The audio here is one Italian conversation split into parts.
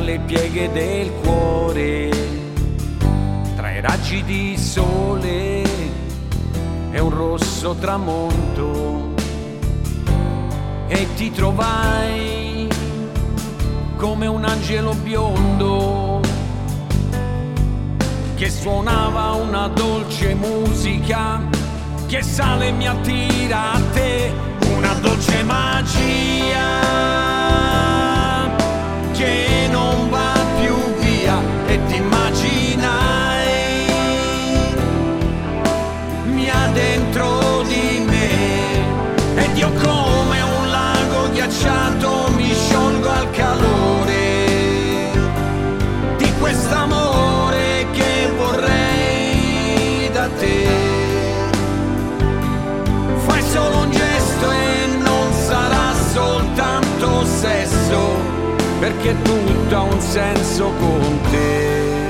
le pieghe del cuore, tra i raggi di sole e un rosso tramonto, e ti trovai come un angelo biondo che suonava una dolce musica che sale e mi attira a te, una dolce magia che non va più via, e ti immaginai mia dentro di me, ed io come un lago ghiacciato mi sciolgo al calore di quest'amore che vorrei da te. Fai solo un gesto e non sarà soltanto sesso, perché tutto ha un senso con te.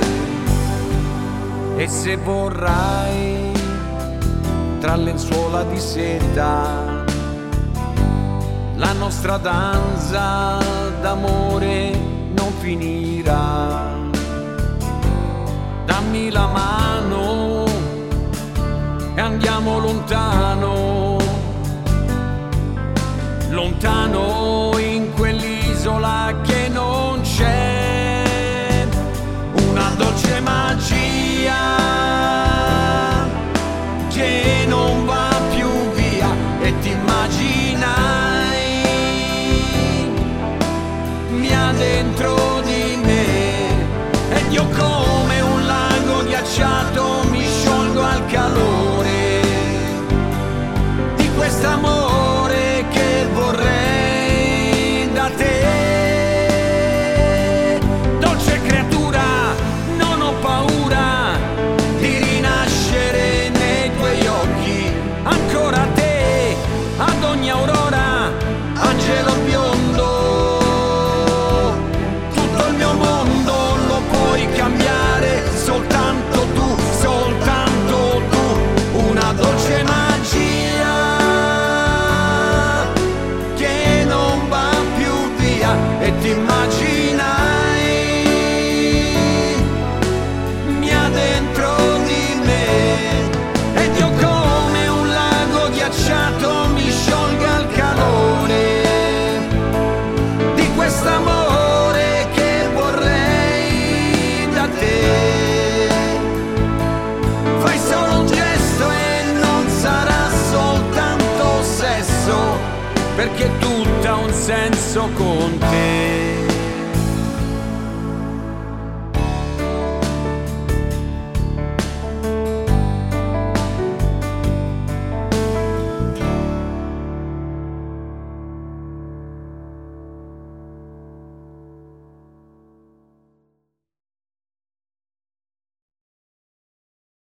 E se vorrai, tra lenzuola di seta, la nostra danza d'amore non finirà. Dammi la mano e andiamo lontano, lontano in quell'isola che non c'è, una dolce magia che non va più via, e ti immaginai mia dentro di me, ed io come un lago ghiacciato mi sciolgo al calore di quest'amore che vorrei da te. Dolce creatura, non ho paura di rinascere nei tuoi occhi, ancora te, ad ogni aurora, angelo biondo. Tutto il mio mondo lo puoi cambiare, soltanto tu, soltanto tu, una dolce magia che non va più via, e ti immaginai mia dentro di me, ed io come un lago ghiacciato mi sciolgo al calore di quest'amore che vorrei da te. Fai solo un gesto e non sarà soltanto sesso, perché tutto ha un senso con te.